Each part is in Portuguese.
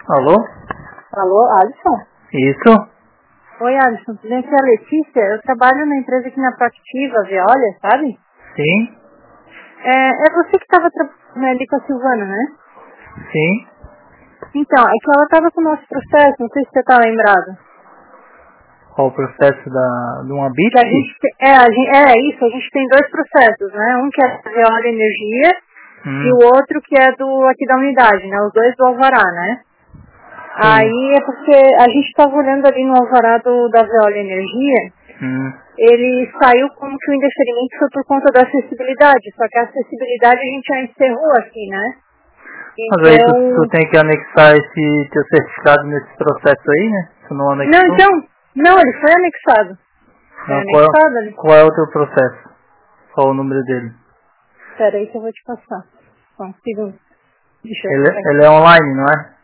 Alô? Alô, Alisson? Isso? Oi, Alisson. Gente, é a Letícia. Eu trabalho na empresa aqui na Proactiva, Veolia, sabe? Sim? É você que estava trabalhando ali com a Silvana, né? Sim? Então, é que ela estava com o nosso processo, não sei se você está lembrado. Qual o processo de uma BIT? Que a gente isso, a gente tem dois processos, né? Um que é da Veolia Energia e o outro que é do aqui da unidade, né? Os dois do Alvará, né? Sim. Aí é porque a gente estava olhando ali no Alvará da Veolia Energia, ele saiu como que o indeferimento foi por conta da acessibilidade, só que a acessibilidade a gente já encerrou aqui, né? Mas aí Então... tu tem que anexar esse teu certificado nesse processo aí, né? Tu não anexou? Não, ele foi anexado. Foi anexado ali. Qual é o teu processo? Qual o número dele? Espera aí que eu vou te passar. Só um segundo. Deixa eu ver. Ele é online, não é?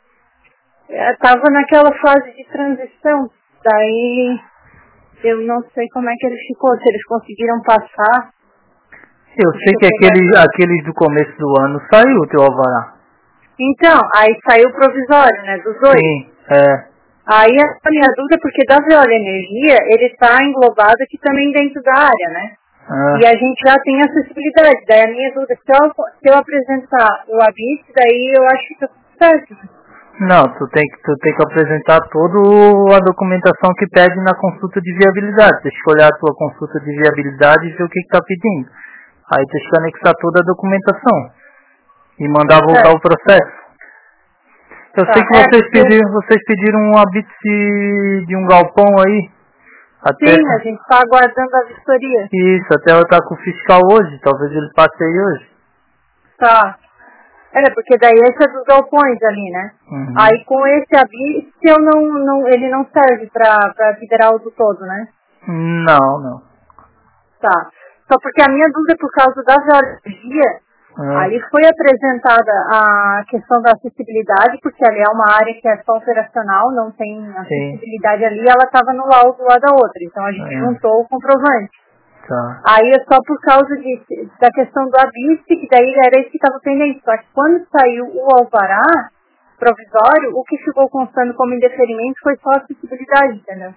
Tava naquela fase de transição, daí eu não sei como é que ele ficou, se eles conseguiram passar. Eu sei que aqueles do começo do ano saiu o teu alvará. Então, aí saiu o provisório, né, dos dois. Sim, é. Aí a minha dúvida é porque da Veolia Energia, ele está englobado aqui também dentro da área, né? E a gente já tem acessibilidade. Daí a minha dúvida, se eu apresentar o ABIT, daí eu acho que tá tudo certo. Não, tu tem que apresentar toda a documentação que pede na consulta de viabilidade. Tu escolher a tua consulta de viabilidade e ver o que está pedindo. Aí tu tem que anexar toda a documentação e mandar voltar o processo. Eu sei que vocês pediram um ABIT de um galpão aí. Sim, a gente está aguardando a vistoria. Isso, até eu estar com o fiscal hoje, talvez ele passe aí hoje. Tá. Porque daí esse é dos galpões ali, né? Aí com esse ABIT ele não serve para liberar o do todo, né? Não. Tá. Só porque a minha dúvida é por causa da geologia, ali foi apresentada a questão da acessibilidade, porque ali é uma área que é só operacional, não tem acessibilidade ali, ela estava no laudo lá da outra, então a gente juntou o comprovante. Tá. Aí é só por causa da questão do ABIT, que daí era isso que estava pendente. Só que quando saiu o alvará provisório, o que ficou constando como indeferimento foi só a acessibilidade, entendeu?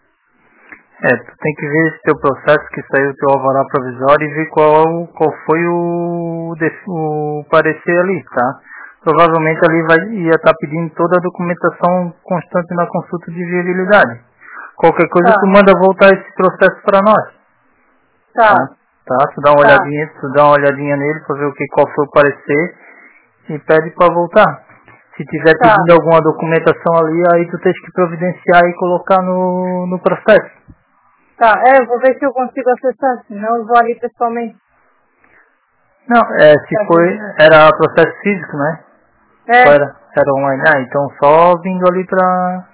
Tu tem que ver esse teu processo que saiu o teu alvará provisório e ver qual foi o parecer ali, tá? Provavelmente ali ia estar pedindo toda a documentação constante na consulta de viabilidade. Qualquer coisa tu manda voltar esse processo para nós. Tá? Tu dá uma olhadinha nele para ver qual foi o parecer e pede para voltar. Se tiver pedindo alguma documentação ali, aí tu tens que providenciar e colocar no processo. Eu vou ver se eu consigo acessar, senão eu vou ali pessoalmente. Não, era processo físico, né? Era online, então só vindo ali pra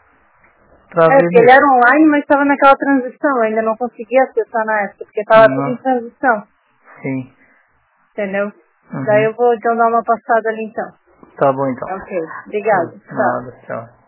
ver. Porque ele era online, mas estava naquela transição, eu ainda não conseguia acessar na época, porque estava tudo em transição. Sim. Entendeu? Daí eu vou então dar uma passada ali então. Tá bom então. Ok, obrigado. Nada, tchau.